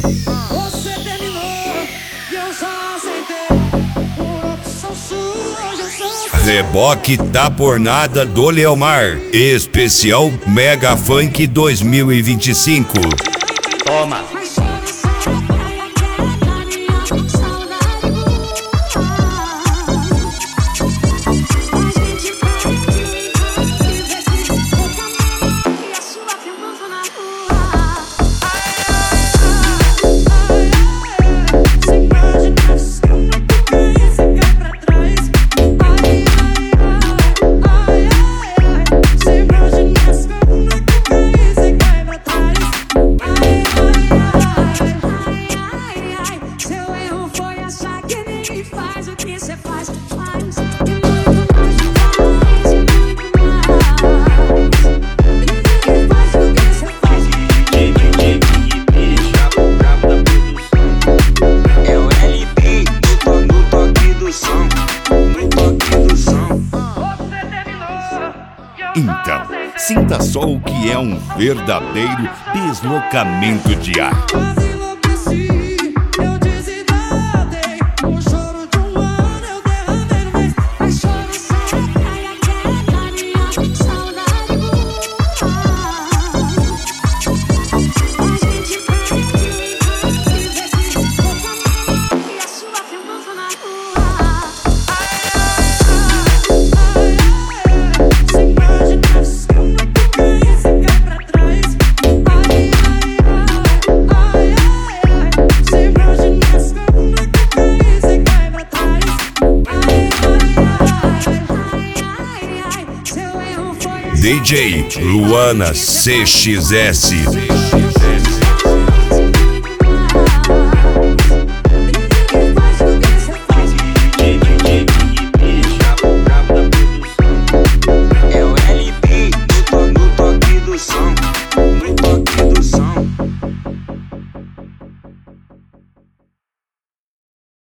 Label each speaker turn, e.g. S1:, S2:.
S1: Você terminou e eu só aceitei. Por opção sua, hoje eu sou.
S2: Reboque tá por nada do Leomar. Especial Mega Funk 2025.
S3: Toma!
S1: Faz o que cê faz, faz.
S4: É o LP no toque do som, no toque do som.
S2: Então, sinta só o que é um verdadeiro deslocamento de ar.
S1: Quase enlouqueci, eu desidratei. O choro de um ano eu derramei no mês. Mas choro só, ai, aquela carinha, saudade boa. A gente vai viver sem pouca e a sua filmança na rua. Sem imaginação, e se cai pra trás. Sem imaginação, e se cai pra trás. Seu erro foi
S2: DJ Luana CXS.